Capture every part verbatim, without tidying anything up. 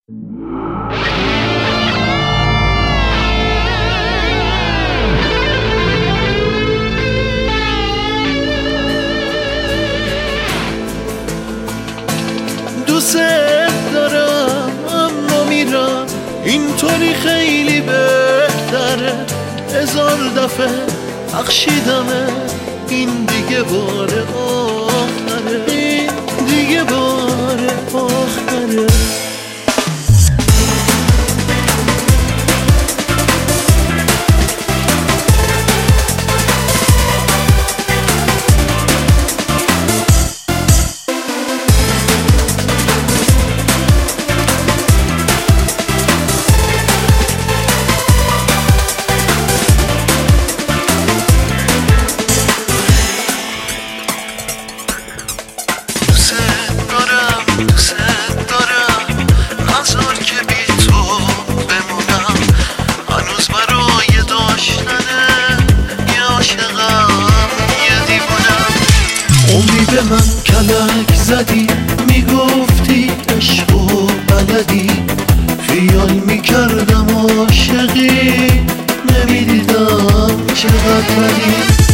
دوست دارم اما میرم، اینطوری خیلی بهتره. هزار دفعه بخشیدمه، این دیگه بار آخره، این دیگه بار آخره. عمری به من کلک زدی، میگفتی عشق و بلدی، خیال میکردم عاشقی، نمیدیدم چقدر بدی.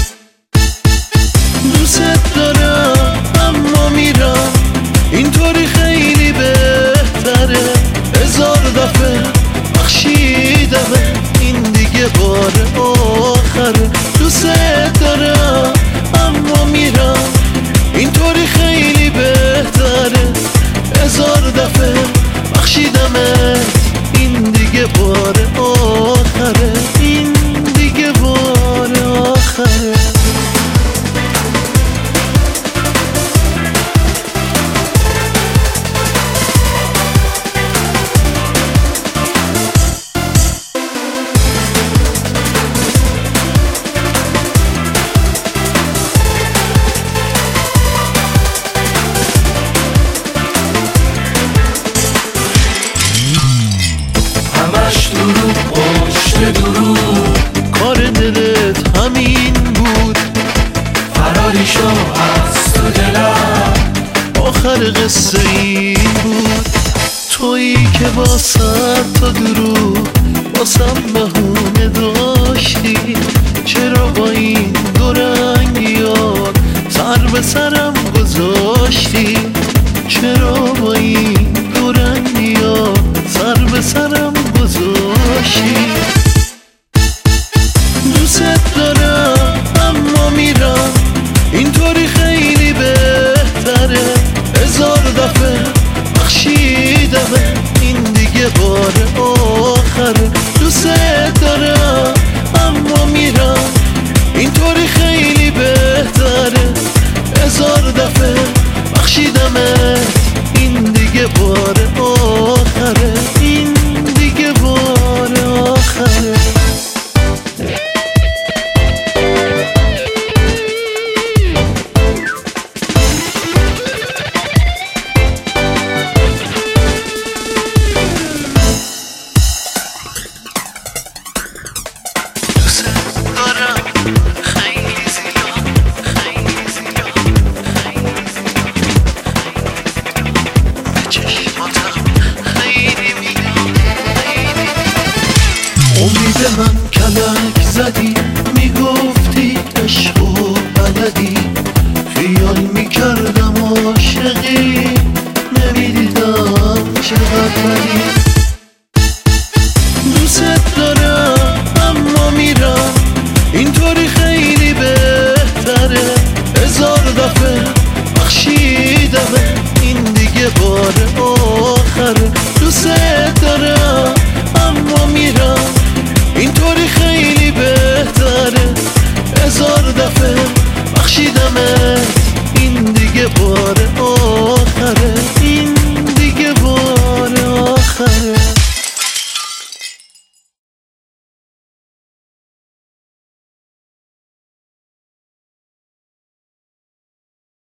دوست دارم اما میرم، اینطوری خیلی بهتره. هزار دفعه بخشیدمه، این دیگه بار آخره. دوست دارم اما میرم، اینطوری خیلی بهتره. هزار دفعه بخشیدمت، این دیگه بار آخره، این دیگه بار آخره. دروغ کار دلت همین بود، فراری شو از تو دلم، آخر قصه این بود. تویی که واسه تا دروغ واسم بهونه داشتی، چرا با این دو رنگیات سر به سرم گذاشتی؟ چرا با این دو رنگیات سر به سرم گذاشتی؟ دوست دارم اما میرم، اینطوری خیلی بهتره. هزار دفعه بخشیدمه، این دیگه بار آخره. دوست دارم اما میرم، اینطوری خیلی بهتره. هزار دفعه بخشیدمه، این دیگه بار آخره، این دیگه بار آخره. عمری به من کلک زدی، میگفتی عشق و بلدی، خیال میکردم عاشقی، نمیدیدم چقدر بدی. دوست دارم اما میرم، اینطوری خیلی بهتره. هزار دفعه بخشیدمه، این دیگه بار آخره. دوست دارم اما میرم، اینطوری خیلی بهتره. هزار دفعه بخشیدمت، این دیگه بار